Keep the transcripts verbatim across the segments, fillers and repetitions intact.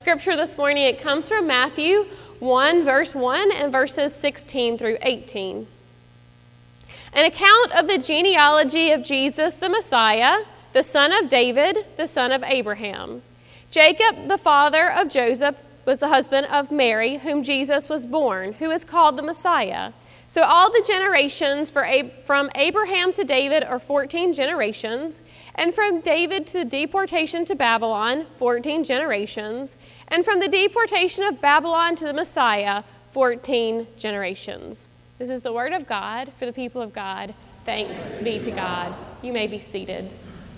scripture this morning. It comes from Matthew one, verse one, and verses sixteen through eighteen. An account of the genealogy of Jesus the Messiah, the son of David, the son of Abraham. Jacob, the father of Joseph, was the husband of Mary, whom Jesus was born, who is called the Messiah. So all the generations for Ab- from Abraham to David are fourteen generations, and from David to the deportation to Babylon, fourteen generations, and from the deportation of Babylon to the Messiah, fourteen generations. This is the word of God for the people of God. Thanks be to God. You may be seated.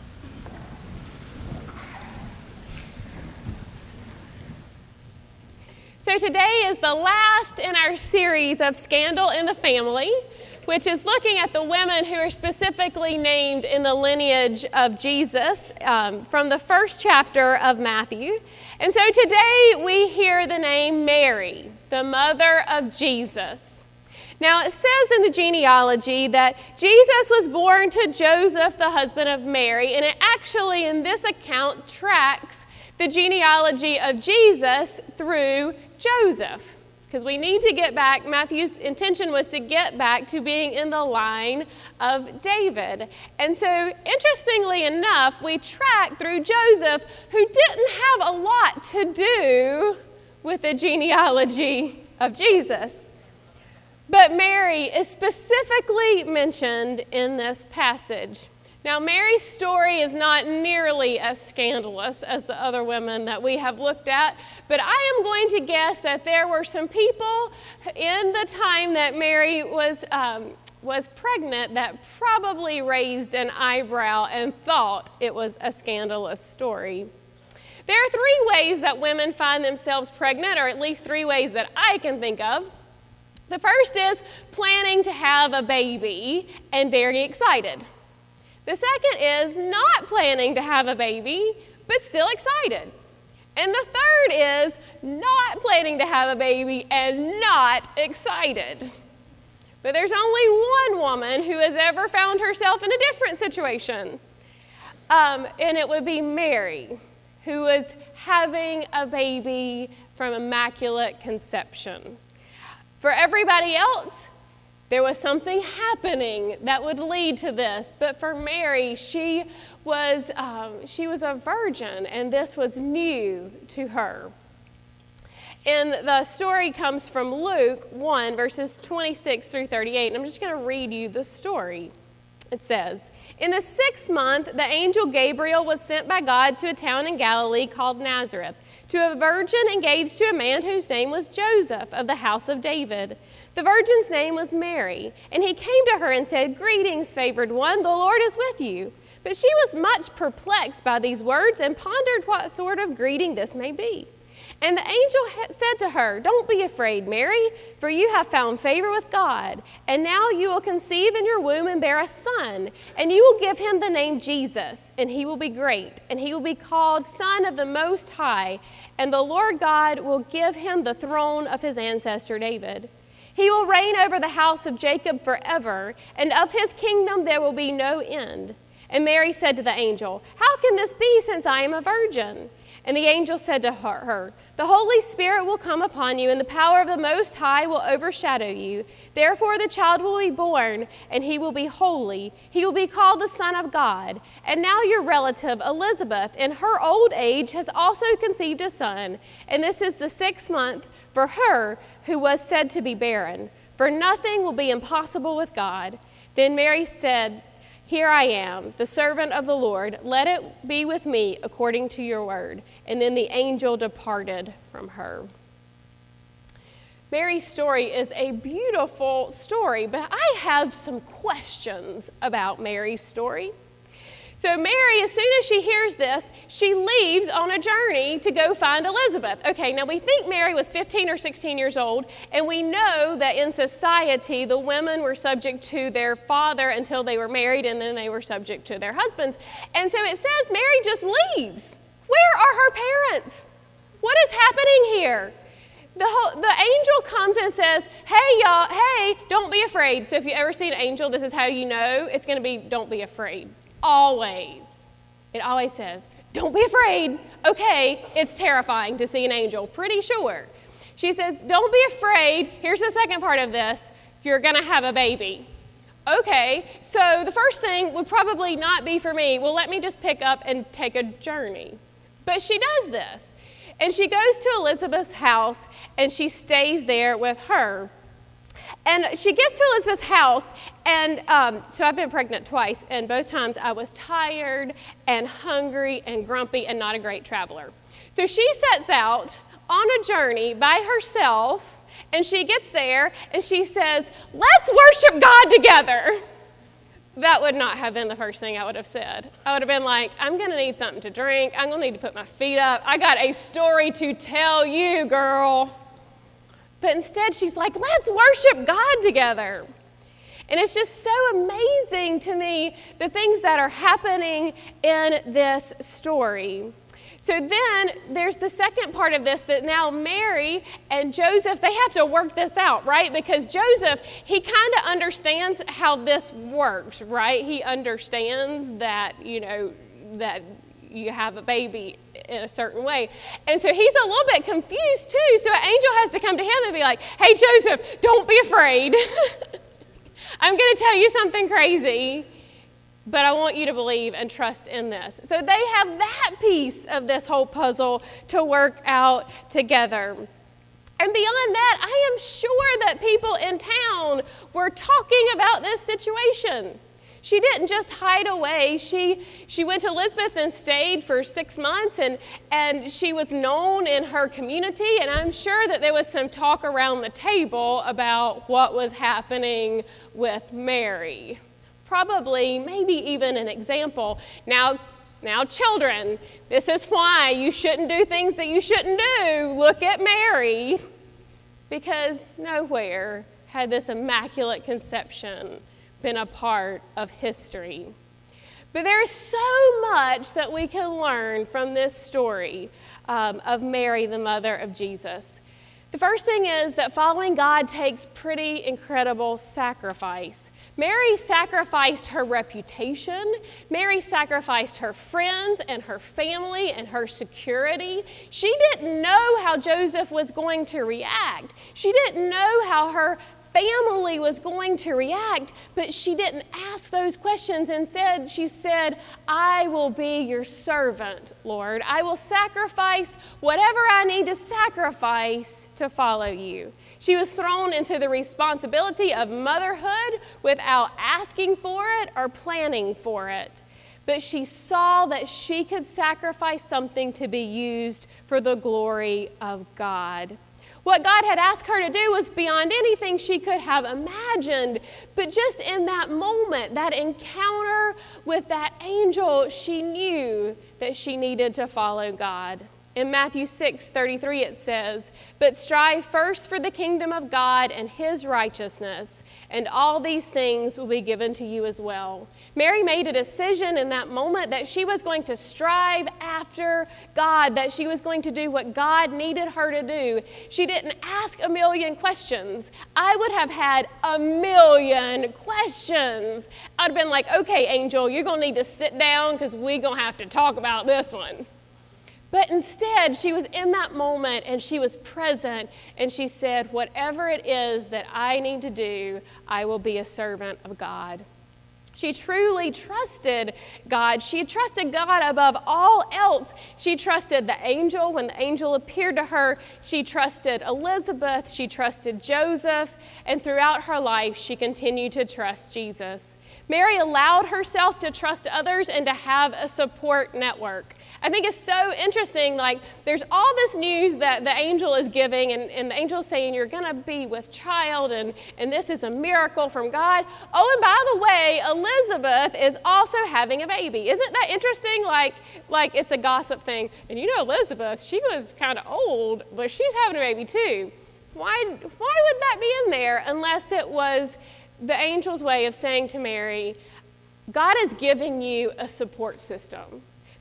So today is the last in our series of Scandal in the Family, which is looking at the women who are specifically named in the lineage of Jesus um, from the first chapter of Matthew. And so today we hear the name Mary, the mother of Jesus. Now it says in the genealogy that Jesus was born to Joseph, the husband of Mary, and it actually in this account tracks the genealogy of Jesus through Joseph, because we need to get back. Matthew's intention was to get back to being in the line of David. And so, interestingly enough, we track through Joseph, who didn't have a lot to do with the genealogy of Jesus. But Mary is specifically mentioned in this passage. Now, Mary's story is not nearly as scandalous as the other women that we have looked at, but I am going to guess that there were some people in the time that Mary was um, was pregnant that probably raised an eyebrow and thought it was a scandalous story. There are three ways that women find themselves pregnant, or at least three ways that I can think of. The first is planning to have a baby and very excited. The second is not planning to have a baby, but still excited. And the third is not planning to have a baby and not excited. But there's only one woman who has ever found herself in a different situation. Um, and it would be Mary, who was having a baby from immaculate conception. For everybody else, there was something happening that would lead to this, but for Mary, she was um, she was a virgin, and this was new to her. And the story comes from Luke one, verses twenty-six through thirty-eight, and I'm just going to read you the story. It says, "In the sixth month, the angel Gabriel was sent by God to a town in Galilee called Nazareth, to a virgin engaged to a man whose name was Joseph, of the house of David. The virgin's name was Mary, and he came to her and said, 'Greetings, favored one, the Lord is with you.' But she was much perplexed by these words and pondered what sort of greeting this may be. And the angel said to her, 'Don't be afraid, Mary, for you have found favor with God. And now you will conceive in your womb and bear a son, and you will give him the name Jesus, and he will be great, and he will be called Son of the Most High, and the Lord God will give him the throne of his ancestor David. He will reign over the house of Jacob forever, and of his kingdom there will be no end.' And Mary said to the angel, 'How can this be, since I am a virgin?' And the angel said to her, 'The Holy Spirit will come upon you, and the power of the Most High will overshadow you. Therefore the child will be born, and he will be holy. He will be called the Son of God. And now your relative Elizabeth, in her old age, has also conceived a son. And this is the sixth month for her who was said to be barren. For nothing will be impossible with God.' Then Mary said, 'Here I am, the servant of the Lord. Let it be with me according to your word.' And then the angel departed from her." Mary's story is a beautiful story, but I have some questions about Mary's story. So Mary, as soon as she hears this, she leaves on a journey to go find Elizabeth. Okay, now we think Mary was fifteen or sixteen years old, and we know that in society, the women were subject to their father until they were married, and then they were subject to their husbands. And so it says Mary just leaves. Where are her parents? What is happening here? The, whole, the angel comes and says, hey, y'all, hey, don't be afraid. So if you ever see an angel, this is how you know it's going to be, don't be afraid. Always. It always says, don't be afraid. Okay, it's terrifying to see an angel, pretty sure. She says, don't be afraid. Here's the second part of this. You're going to have a baby. Okay, so the first thing would probably not be for me. Well, let me just pick up and take a journey. But she does this. And she goes to Elizabeth's house, and she stays there with her. And she gets to Elizabeth's house, and um, so I've been pregnant twice, and both times I was tired and hungry and grumpy and not a great traveler. So she sets out on a journey by herself, and she gets there, and she says, let's worship God together. That would not have been the first thing I would have said. I would have been like, I'm going to need something to drink. I'm going to need to put my feet up. I got a story to tell you, girl. But instead, she's like, let's worship God together. And it's just so amazing to me, the things that are happening in this story. So then there's the second part of this, that now Mary and Joseph, they have to work this out, right? Because Joseph, he kind of understands how this works, right? He understands that, you know, that you have a baby in a certain way. And so he's a little bit confused too. So an angel has to come to him and be like, hey, Joseph, don't be afraid. I'm going to tell you something crazy, but I want you to believe and trust in this. So they have that piece of this whole puzzle to work out together. And beyond that, I am sure that people in town were talking about this situation. She didn't just hide away. She she went to Elizabeth and stayed for six months, and, and she was known in her community, and I'm sure that there was some talk around the table about what was happening with Mary. Probably, maybe even an example. Now, now, children, this is why you shouldn't do things that you shouldn't do. Look at Mary. Because nowhere had this immaculate conception been a part of history. But there's so much that we can learn from this story um, of Mary, the mother of Jesus. The first thing is that following God takes pretty incredible sacrifice. Mary sacrificed her reputation. Mary sacrificed her friends and her family and her security. She didn't know how Joseph was going to react. She didn't know how her family was going to react, but she didn't ask those questions. Instead, she said, I will be your servant, Lord. I will sacrifice whatever I need to sacrifice to follow you. She was thrown into the responsibility of motherhood without asking for it or planning for it. But she saw that she could sacrifice something to be used for the glory of God. What God had asked her to do was beyond anything she could have imagined. But just in that moment, that encounter with that angel, she knew that she needed to follow God. In Matthew six thirty-three, it says, but strive first for the kingdom of God and his righteousness, and all these things will be given to you as well. Mary made a decision in that moment that she was going to strive after God, that she was going to do what God needed her to do. She didn't ask a million questions. I would have had a million questions. I'd have been like, okay, angel, you're going to need to sit down because we're going to have to talk about this one. But instead, she was in that moment and she was present and she said, whatever it is that I need to do, I will be a servant of God. She truly trusted God. She trusted God above all else. She trusted the angel when the angel appeared to her. She trusted Elizabeth. She trusted Joseph. And throughout her life, she continued to trust Jesus. Mary allowed herself to trust others and to have a support network. I think it's so interesting, like there's all this news that the angel is giving, and, and the angel is saying you're going to be with child, and, and this is a miracle from God. Oh, and by the way, Elizabeth is also having a baby. Isn't that interesting? Like, like it's a gossip thing. And you know Elizabeth, she was kind of old, but she's having a baby too. Why, why would that be in there unless it was the angel's way of saying to Mary, God is giving you a support system.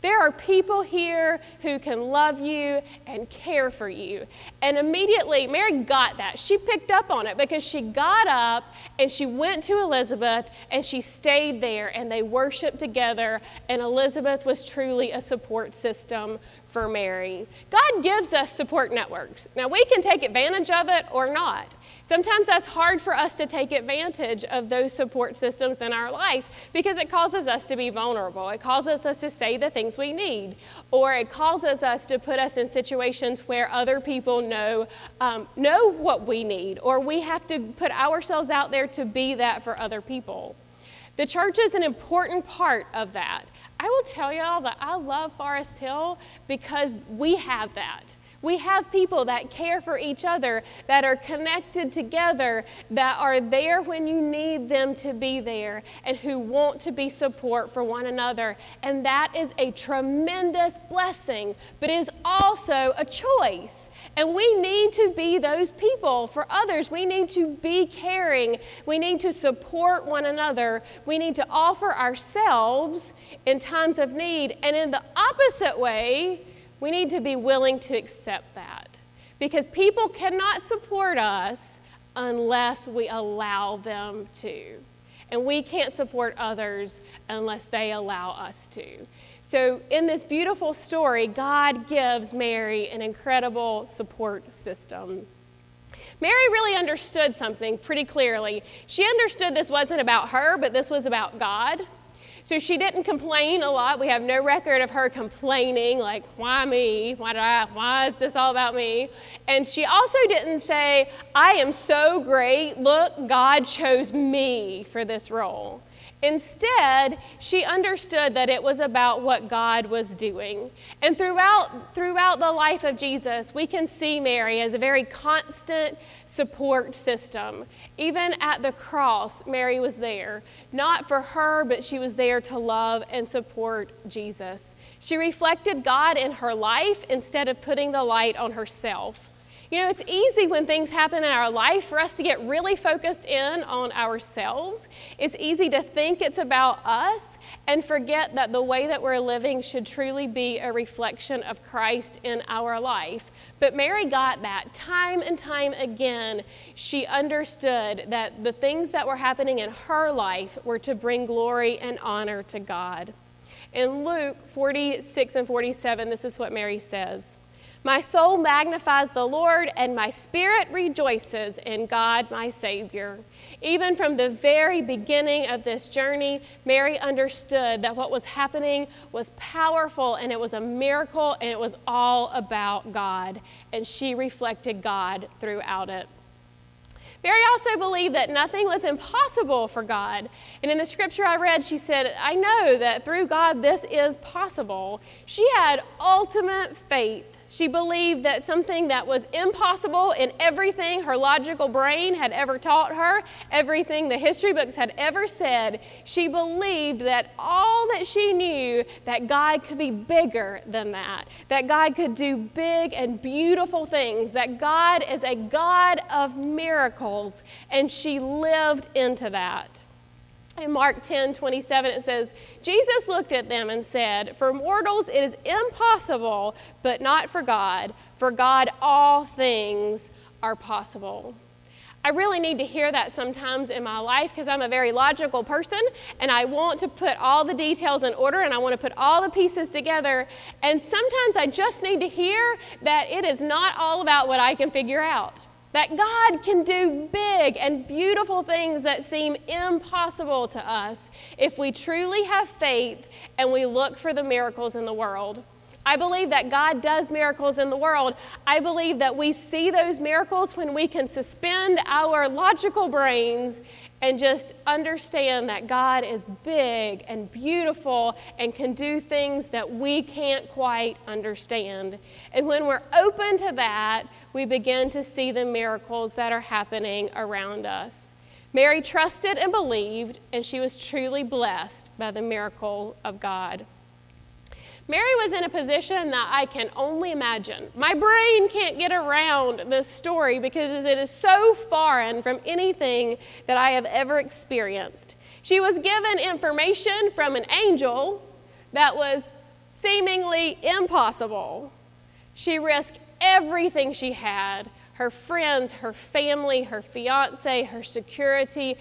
There are people here who can love you and care for you. And immediately, Mary got that. She picked up on it because she got up and she went to Elizabeth and she stayed there and they worshiped together, and Elizabeth was truly a support system for Mary. God gives us support networks. Now, we can take advantage of it or not. Sometimes that's hard for us to take advantage of those support systems in our life because it causes us to be vulnerable. It causes us to say the things we need, or it causes us to put us in situations where other people know, um, know what we need, or we have to put ourselves out there to be that for other people. The church is an important part of that. I will tell y'all that I love Forest Hill because we have that. We have people that care for each other, that are connected together, that are there when you need them to be there, and who want to be support for one another. And that is a tremendous blessing, but is also a choice. And we need to be those people for others. We need to be caring. We need to support one another. We need to offer ourselves in times of need. And in the opposite way, we need to be willing to accept that, because people cannot support us unless we allow them to. And we can't support others unless they allow us to. So in this beautiful story, God gives Mary an incredible support system. Mary really understood something pretty clearly. She understood this wasn't about her, but this was about God. So she didn't complain a lot. We have no record of her complaining, like, why me? Why did I, why is this all about me? And she also didn't say, I am so great. Look, God chose me for this role. Instead, she understood that it was about what God was doing. And throughout, throughout the life of Jesus, we can see Mary as a very constant support system. Even at the cross, Mary was there. Not for her, but she was there to love and support Jesus. She reflected God in her life instead of putting the light on herself. You know, it's easy when things happen in our life for us to get really focused in on ourselves. It's easy to think it's about us and forget that the way that we're living should truly be a reflection of Christ in our life. But Mary got that time and time again. She understood that the things that were happening in her life were to bring glory and honor to God. In Luke forty-six and forty-seven, this is what Mary says. My soul magnifies the Lord, and my spirit rejoices in God, my Savior. Even from the very beginning of this journey, Mary understood that what was happening was powerful, and it was a miracle, and it was all about God. And she reflected God throughout it. Mary also believed that nothing was impossible for God. And in the scripture I read, she said, I know that through God this is possible. She had ultimate faith. She believed that something that was impossible in everything her logical brain had ever taught her, everything the history books had ever said, she believed that all that she knew, that God could be bigger than that, that God could do big and beautiful things, that God is a God of miracles, and she lived into that. In Mark ten twenty-seven, it says, Jesus looked at them and said, for mortals it is impossible, but not for God. For God all things are possible. I really need to hear that sometimes in my life because I'm a very logical person and I want to put all the details in order and I want to put all the pieces together. And sometimes I just need to hear that it is not all about what I can figure out. That God can do big and beautiful things that seem impossible to us if we truly have faith and we look for the miracles in the world. I believe that God does miracles in the world. I believe that we see those miracles when we can suspend our logical brains and just understand that God is big and beautiful and can do things that we can't quite understand. And when we're open to that, we begin to see the miracles that are happening around us. Mary trusted and believed, and she was truly blessed by the miracle of God. Mary was in a position that I can only imagine. My brain can't get around this story because it is so foreign from anything that I have ever experienced. She was given information from an angel that was seemingly impossible. She risked everything she had, her friends, her family, her fiance, her security,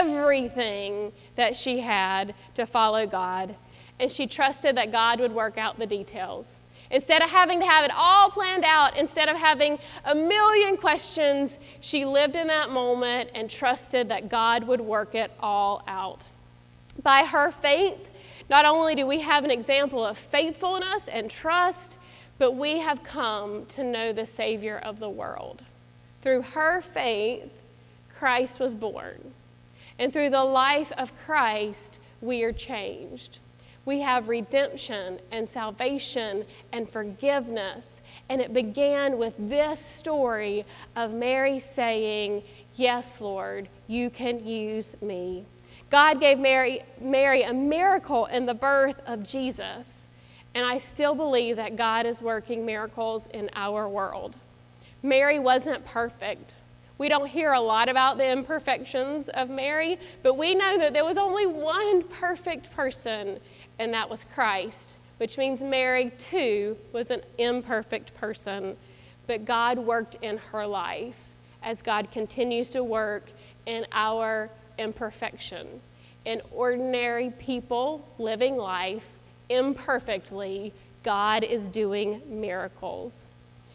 everything that she had to follow God. And she trusted that God would work out the details. Instead of having to have it all planned out, instead of having a million questions, she lived in that moment and trusted that God would work it all out. By her faith, not only do we have an example of faithfulness and trust, but we have come to know the Savior of the world. Through her faith, Christ was born. And through the life of Christ, we are changed. We have redemption and salvation and forgiveness. And it began with this story of Mary saying, "Yes, Lord, you can use me." God gave Mary, Mary a miracle in the birth of Jesus. And I still believe that God is working miracles in our world. Mary wasn't perfect. We don't hear a lot about the imperfections of Mary, but we know that there was only one perfect person, and that was Christ, which means Mary, too, was an imperfect person. But God worked in her life as God continues to work in our imperfection. In ordinary people living life imperfectly, God is doing miracles.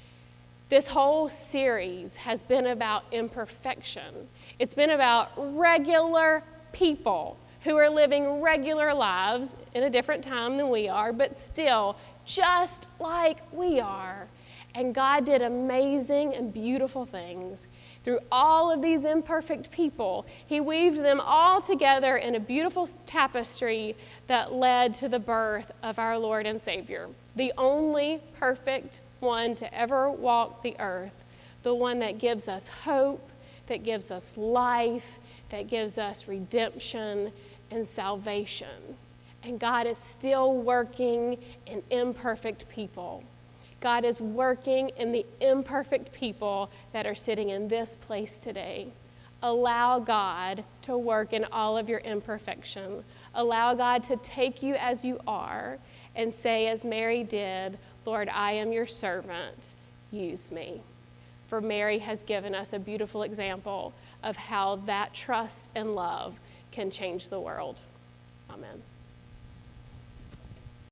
This whole series has been about imperfection. It's been about regular people who are living regular lives in a different time than we are, but still just like we are. And God did amazing and beautiful things through all of these imperfect people. He weaved them all together in a beautiful tapestry that led to the birth of our Lord and Savior, the only perfect one to ever walk the earth, the one that gives us hope, that gives us life, that gives us redemption and salvation. And God is still working in imperfect people. God is working in the imperfect people that are sitting in this place today. Allow God to work in all of your imperfection. Allow God to take you as you are and say, as Mary did, "Lord, I am your servant. Use me." For Mary has given us a beautiful example of how that trust and love can change the world. Amen.